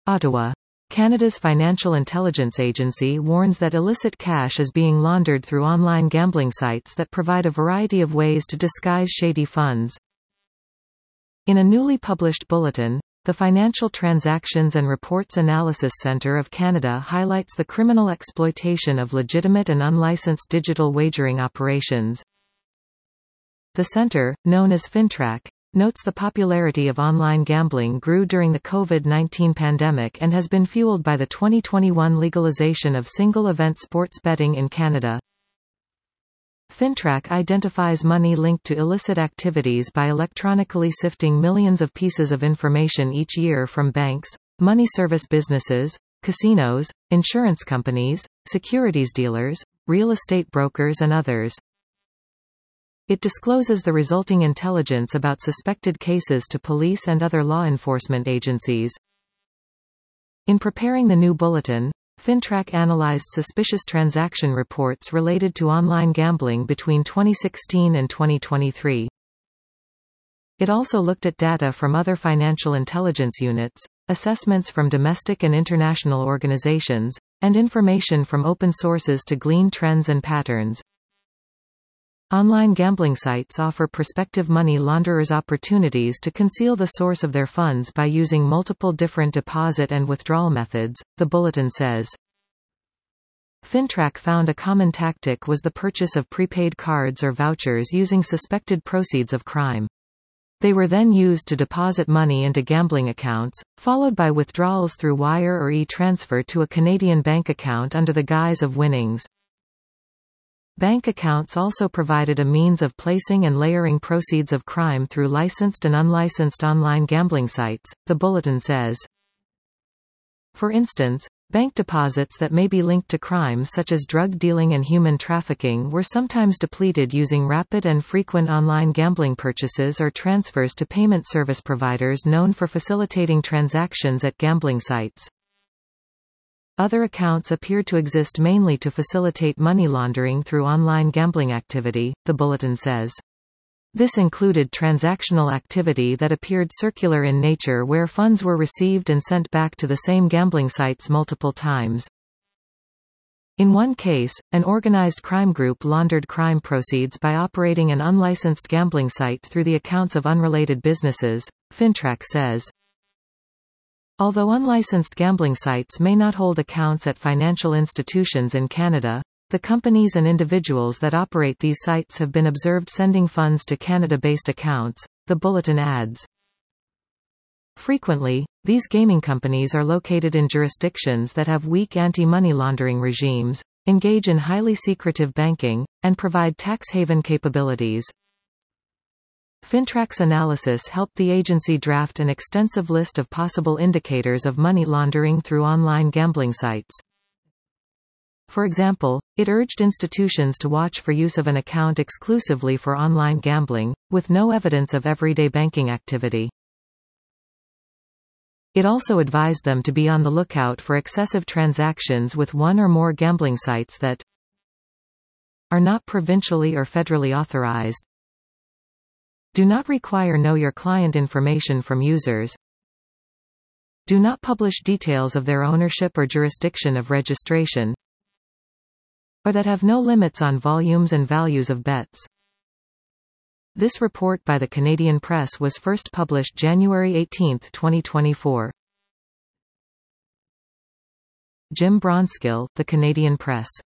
Ottawa. Canada's Financial Intelligence Agency warns that illicit cash is being laundered through online gambling sites that provide a variety of ways to disguise shady funds. In a newly published bulletin, the Financial Transactions and Reports Analysis Centre of Canada highlights the criminal exploitation of legitimate and unlicensed digital wagering operations. The centre, known as FINTRAC, notes the popularity of online gambling grew during the COVID-19 pandemic and has been fueled by the 2021 legalization of single-event sports betting in Canada. FINTRAC identifies money linked to illicit activities by electronically sifting millions of pieces of information each year from banks, money service businesses, casinos, insurance companies, securities dealers, real estate brokers and others. It discloses the resulting intelligence about suspected cases to police and other law enforcement agencies. In preparing the new bulletin, FINTRAC analyzed suspicious transaction reports related to online gambling between 2016 and 2023. It also looked at data from other financial intelligence units, assessments from domestic and international organizations, and information from open sources to glean trends and patterns. Online gambling sites offer prospective money launderers opportunities to conceal the source of their funds by using multiple different deposit and withdrawal methods, the bulletin says. FINTRAC found a common tactic was the purchase of prepaid cards or vouchers using suspected proceeds of crime. They were then used to deposit money into gambling accounts, followed by withdrawals through wire or e-transfer to a Canadian bank account under the guise of winnings. Bank accounts also provided a means of placing and layering proceeds of crime through licensed and unlicensed online gambling sites, the bulletin says. For instance, bank deposits that may be linked to crimes such as drug dealing and human trafficking were sometimes depleted using rapid and frequent online gambling purchases or transfers to payment service providers known for facilitating transactions at gambling sites. Other accounts appeared to exist mainly to facilitate money laundering through online gambling activity, the bulletin says. This included transactional activity that appeared circular in nature where funds were received and sent back to the same gambling sites multiple times. In one case, an organized crime group laundered crime proceeds by operating an unlicensed gambling site through the accounts of unrelated businesses, FINTRAC says. Although unlicensed gambling sites may not hold accounts at financial institutions in Canada, the companies and individuals that operate these sites have been observed sending funds to Canada-based accounts, the bulletin adds. Frequently, these gaming companies are located in jurisdictions that have weak anti-money laundering regimes, engage in highly secretive banking, and provide tax haven capabilities. FINTRAC's analysis helped the agency draft an extensive list of possible indicators of money laundering through online gambling sites. For example, it urged institutions to watch for use of an account exclusively for online gambling, with no evidence of everyday banking activity. It also advised them to be on the lookout for excessive transactions with one or more gambling sites that are not provincially or federally authorized, do not require know your client information from users, do not publish details of their ownership or jurisdiction of registration, or that have no limits on volumes and values of bets. This report by the Canadian Press was first published January 18, 2024. Jim Bronskill, The Canadian Press.